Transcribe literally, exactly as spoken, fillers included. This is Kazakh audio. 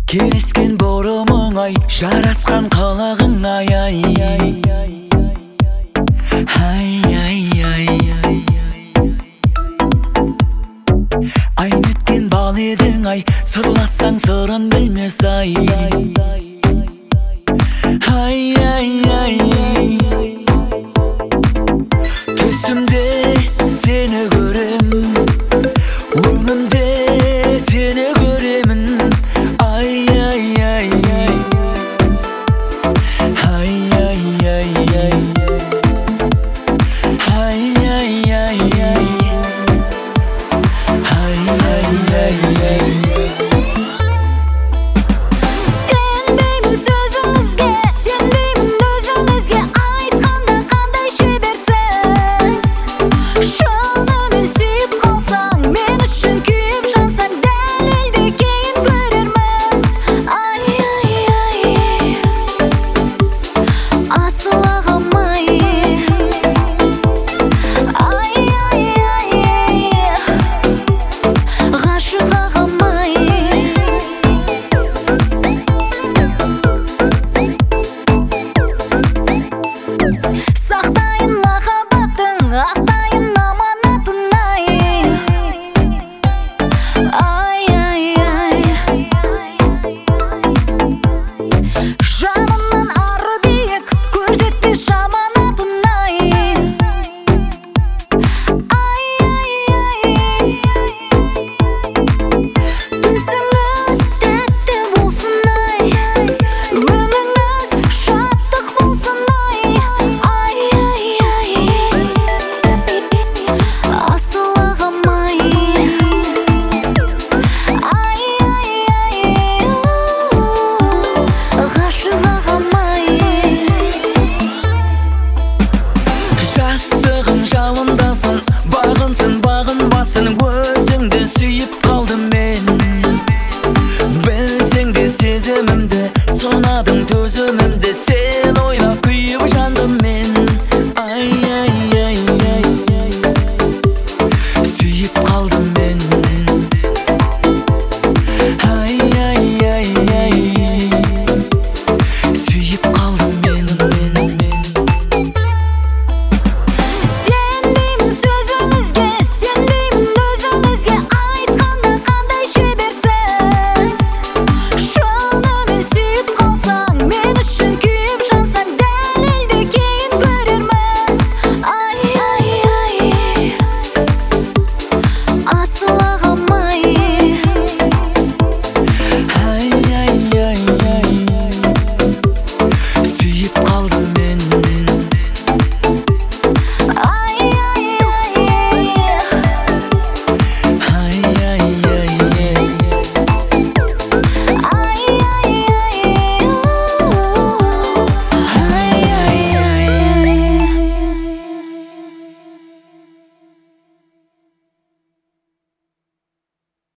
Келіскен бұрымың ай, жарасқан қалағың ай ай ай ай ай ай ай неткен бал едің ай, сырлассаң сырын білмес ай ай ай ай түсімде сені көрем, өңімде сені көремін ай ай ай ай ай ай ай ай ай ай ай ай ай ай ай Сенбеймін сөзіңізге, сенбеймін өзіңізге, айтқанда қандай шеберсіз. Шынымен сүйіп қалсаң, мен үшін күйіп жансаң, дәлелді кейін көрерміз. Ай ай ай асыл ағам ай ай ай ай ғашық ағам ай сақтайын махаббаттың, ақтайын аманатын ай